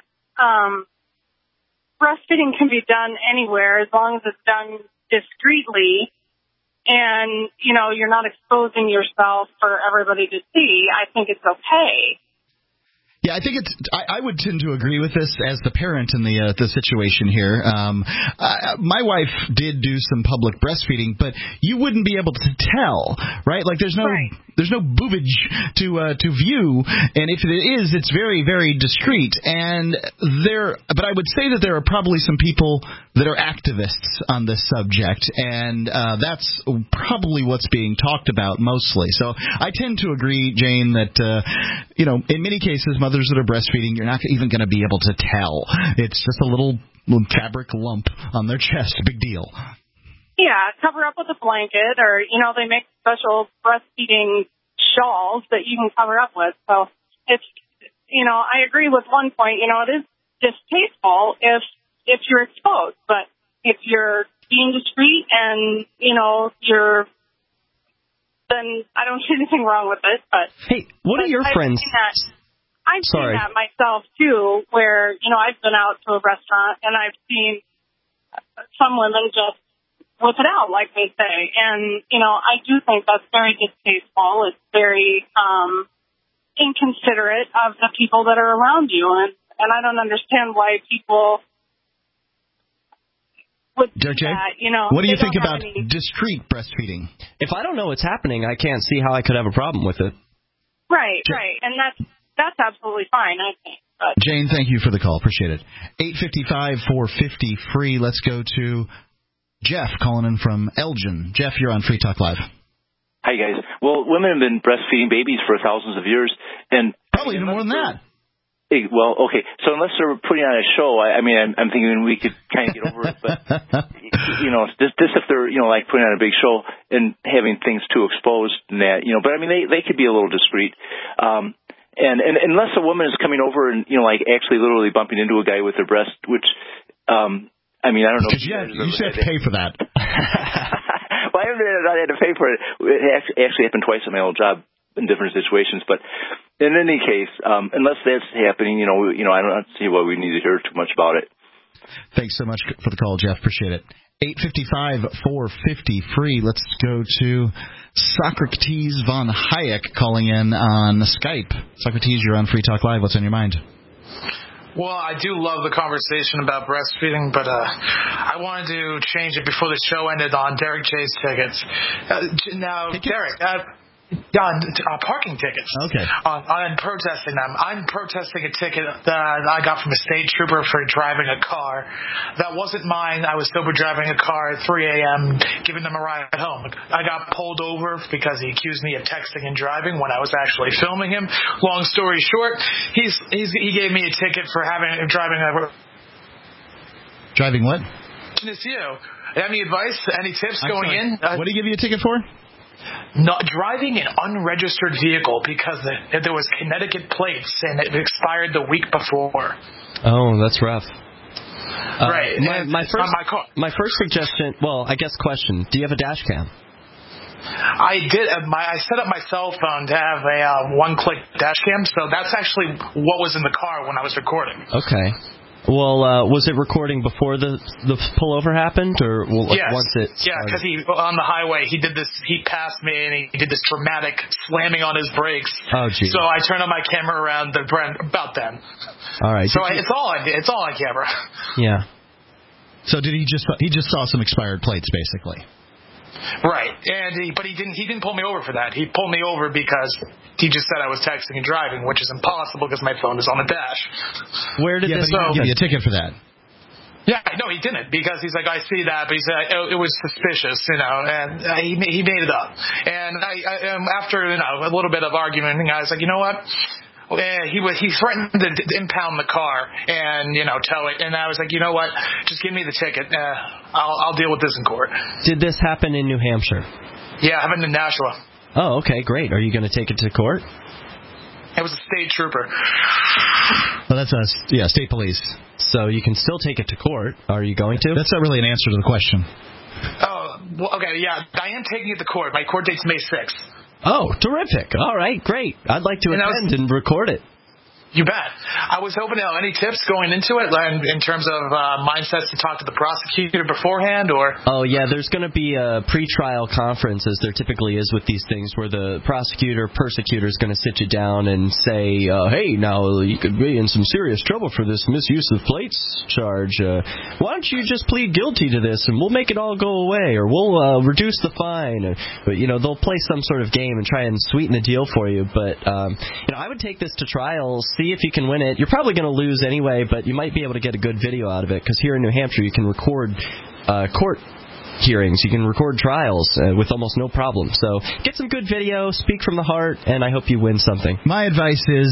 G: breastfeeding can be done anywhere as long as it's done discreetly and, you know, you're not exposing yourself for everybody to see, I think it's okay.
B: Yeah, I think I would tend to agree with this as the parent in the situation here. My wife did do some public breastfeeding, but you wouldn't be able to tell, right? Like there's no boobage to view, and if it is, it's very, very discreet. But I would say that there are probably some people that are activists on this subject, and that's probably what's being talked about mostly. So I tend to agree, Jane, that in many cases, mothers that are breastfeeding, you're not even going to be able to tell. It's just a little fabric lump on their chest. Big deal.
G: Yeah, cover up with a blanket, or, they make special breastfeeding shawls that you can cover up with. So it's, I agree with one point, it is distasteful if you're exposed, but if you're being discreet and, then I don't see anything wrong with it. But
C: hey, what are your friends?
G: I've seen that myself, too, where, I've been out to a restaurant and I've seen some women just whip it out, like they say. And, I do think that's very distasteful. It's very inconsiderate of the people that are around you. And I don't understand why people would do that.
B: What do you think about discreet breastfeeding?
C: If I don't know what's happening, I can't see how I could have a problem with it.
G: Right. And that's absolutely fine, I think. But.
B: Jane, thank you for the call. Appreciate it. 855-450-FREE. Let's go to Jeff calling in from Elgin. Jeff, you're on Free Talk Live.
H: Hi, guys. Well, women have been breastfeeding babies for thousands of years. And
B: probably even more than that.
H: Well, okay. So unless they're putting on a show, I'm thinking we could kind of get over it. But, just if they're, like putting on a big show and having things too exposed and that, but they could be a little discreet. And unless a woman is coming over and, like actually literally bumping into a guy with their breast, which, I don't know.
B: You should have to pay for that.
H: Well, I haven't had to pay for it. It actually happened twice at my old job in different situations. But in any case, unless that's happening, I don't see why we need to hear too much about it.
B: Thanks so much for the call, Jeff. Appreciate it. 855-450-FREE. Let's go to Socrates von Hayek calling in on Skype. Socrates, you're on Free Talk Live. What's on your mind?
I: Well, I do love the conversation about breastfeeding, but I wanted to change it before the show ended on Derek Chase tickets. Derek, parking tickets.
B: Okay.
I: On protesting them. I'm protesting a ticket that I got from a state trooper for driving a car. That wasn't mine. I was sober driving a car at 3 a.m., giving them a ride home. I got pulled over because he accused me of texting and driving when I was actually filming him. Long story short, he gave me a ticket for
B: driving what?
I: It's you. Any advice? Any tips going in?
B: What did he give you a ticket for?
I: Not driving an unregistered vehicle because there was Connecticut plates and it expired the week before.
C: Oh, that's rough.
I: Right.
C: My first suggestion, question, do you have a dash cam?
I: I did. I set up my cell phone to have a one-click dash cam, so that's actually what was in the car when I was recording.
C: Okay. Well, was it recording before the pullover happened, or
I: yes.
C: once it started?
I: Yeah, because on the highway he did this. He passed me and he did this dramatic slamming on his brakes.
C: Oh, geez.
I: So I turned on my camera around about then.
C: All right.
I: So it's all on camera.
C: Yeah.
B: So he just saw some expired plates, basically.
I: Right, but he didn't pull me over for that. He pulled me over because he just said I was texting and driving, which is impossible because my phone is on the dash.
B: Where did this give you a ticket for that?
I: Yeah, no, he didn't, because he's like, I see that, but he said it was suspicious, and he made it up. And I after a little bit of argument, I was like, you know what? He threatened to impound the car and tow it, and I was like, you know what? Just give me the ticket. I'll deal with this in court.
C: Did this happen in New Hampshire?
I: Yeah, it happened in Nashua.
C: Oh, okay, great. Are you going to take it to court?
I: It was a state trooper.
B: Well, that's state police.
C: So you can still take it to court. Are you going to?
B: That's not really an answer to the question.
I: Oh, well, okay, yeah. I am taking it to court. My court date's May 6th.
C: Oh, terrific. All right, great. I'd like to attend and record it.
I: You bet. I was hoping to know any tips going into it in terms of mindsets to talk to the prosecutor beforehand, or?
C: Oh, yeah, there's going to be a pretrial conference, as there typically is with these things, where the persecutor is going to sit you down and say, hey, now you could be in some serious trouble for this misuse of plates charge. Why don't you just plead guilty to this, and we'll make it all go away, or we'll reduce the fine. But, they'll play some sort of game and try and sweeten the deal for you. But, I would take this to trial, see if you can win it. You're probably going to lose anyway, but you might be able to get a good video out of it, because here in New Hampshire you can record court hearings. You can record trials with almost no problem. So get some good video, speak from the heart, and I hope you win something.
B: My advice is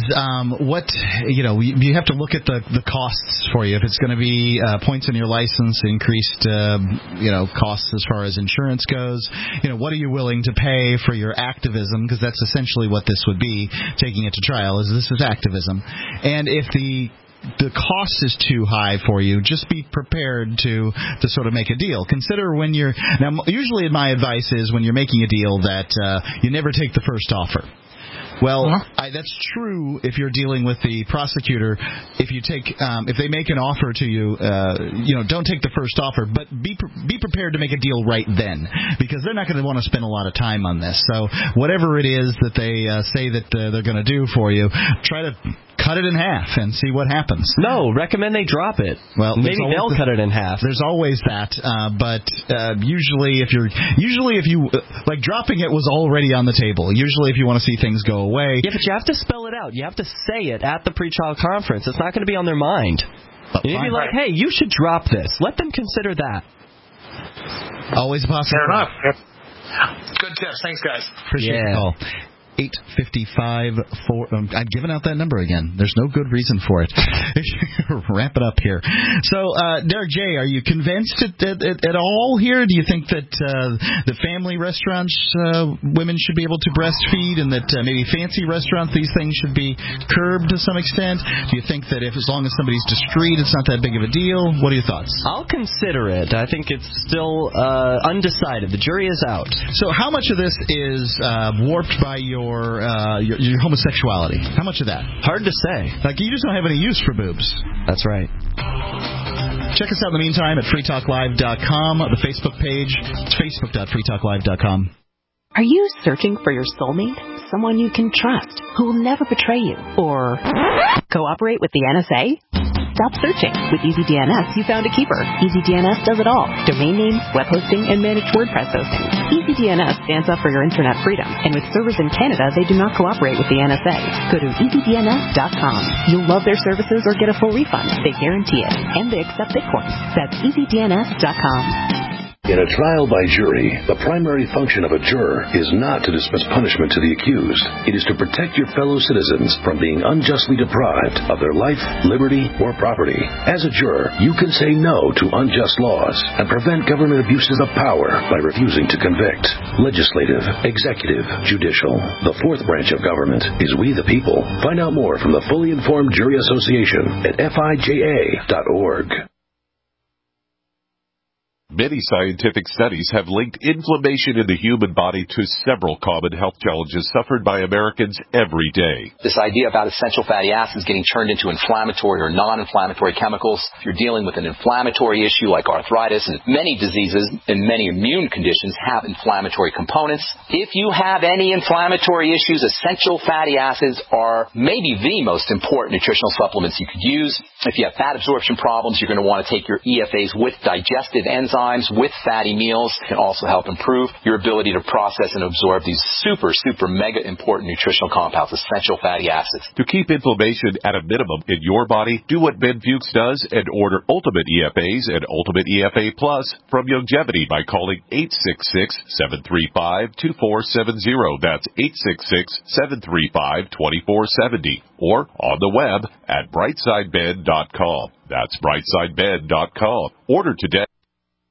B: you have to look at the costs for you. If it's going to be points on your license, increased costs as far as insurance goes, what are you willing to pay for your activism, because that's essentially what this would be, taking it to trial, is this is activism. And if the cost is too high for you, just be prepared to sort of make a deal. Consider when usually my advice is when you're making a deal that you never take the first offer. Well, that's true if you're dealing with the prosecutor. If they make an offer to you, don't take the first offer, but be prepared to make a deal right then, because they're not going to want to spend a lot of time on this. So whatever it is that they say that they're going to do for you, try to cut it in half and see what happens.
C: No, recommend they drop it. Well, maybe they'll cut it in half.
B: There's always that, but usually if you like, dropping it was already on the table. Usually if you want to see things go away.
C: Yeah, but you have to spell it out. You have to say it at the pretrial conference. It's not going to be on their mind. You need to be like, hey, you should drop this. Let them consider that.
B: Always a possibility.
I: Fair enough. Yep. Good tips. Thanks, guys.
B: Appreciate the call. 855 I've given out that number again. There's no good reason for it. Wrap it up here. So, Derek J., are you convinced at all here? Do you think that the family restaurants, women should be able to breastfeed, and that maybe fancy restaurants, these things should be curbed to some extent? Do you think that as long as somebody's discreet, it's not that big of a deal? What are your thoughts?
C: I'll consider it. I think it's still undecided. The jury is out.
B: So how much of this is warped by your homosexuality? How much of that?
C: Hard to say.
B: Like, you just don't have any use for boobs.
C: That's right.
B: Check us out in the meantime at freetalklive.com, the Facebook page. It's facebook.freetalklive.com.
V: Are you searching for your soulmate? Someone you can trust, who will never betray you, or cooperate with the NSA? Stop searching. With EasyDNS, you found a keeper. EasyDNS does it all. Domain names, web hosting, and managed WordPress hosting. EasyDNS stands up for your internet freedom. And with servers in Canada, they do not cooperate with the NSA. Go to EasyDNS.com. You'll love their services or get a full refund. They guarantee it. And they accept Bitcoin. That's EasyDNS.com.
D: In a trial by jury, the primary function of a juror is not to dismiss punishment to the accused. It is to protect your fellow citizens from being unjustly deprived of their life, liberty, or property. As a juror, you can say no to unjust laws and prevent government abuses of power by refusing to convict. Legislative, executive, judicial. The fourth branch of government is we the people. Find out more from the Fully Informed Jury Association at FIJA.org.
K: Many scientific studies have linked inflammation in the human body to several common health challenges suffered by Americans every day.
L: This idea about essential fatty acids getting turned into inflammatory or non-inflammatory chemicals, if you're dealing with an inflammatory issue like arthritis, and many diseases and many immune conditions have inflammatory components. If you have any inflammatory issues, essential fatty acids are maybe the most important nutritional supplements you could use. If you have fat absorption problems, you're going to want to take your EFAs with digestive enzymes, with fatty meals. It can also help improve your ability to process and absorb these super mega important nutritional compounds, essential fatty acids.
K: To keep inflammation at a minimum in your body, do what Ben Fuchs does and order Ultimate EFAs and Ultimate EFA Plus from Youngevity by calling 866-735-2470. That's 866-735-2470. Or on the web at brightsidebed.com. That's brightsidebed.com. Order today.